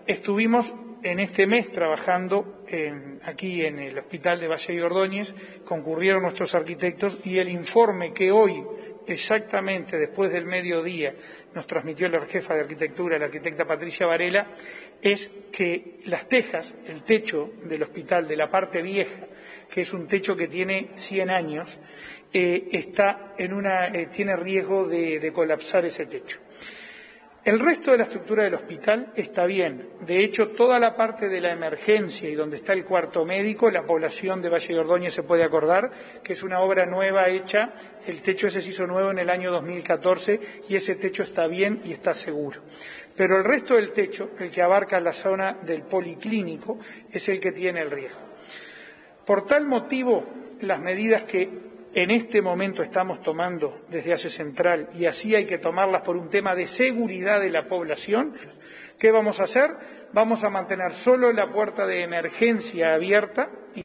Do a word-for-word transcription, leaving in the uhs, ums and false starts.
Estuvimos en este mes trabajando en, aquí en el Hospital de Valle y Ordóñez, concurrieron nuestros arquitectos y el informe que hoy, exactamente después del mediodía, nos transmitió la jefa de arquitectura, la arquitecta Patricia Varela, es que las tejas, el techo del hospital de la parte vieja, que es un techo que tiene cien años, eh, está en una, eh, tiene riesgo de, de colapsar ese techo. El resto de la estructura del hospital está bien. De hecho, toda la parte de la emergencia y donde está el cuarto médico, la población de Valle de Ordóñez se puede acordar que es una obra nueva hecha. El techo ese se hizo nuevo en el año dos mil catorce y ese techo está bien y está seguro. Pero el resto del techo, el que abarca la zona del policlínico, es el que tiene el riesgo. Por tal motivo, las medidas que en este momento estamos tomando desde ACE Central, y así hay que tomarlas por un tema de seguridad de la población, ¿qué vamos a hacer? Vamos a mantener solo la puerta de emergencia abierta.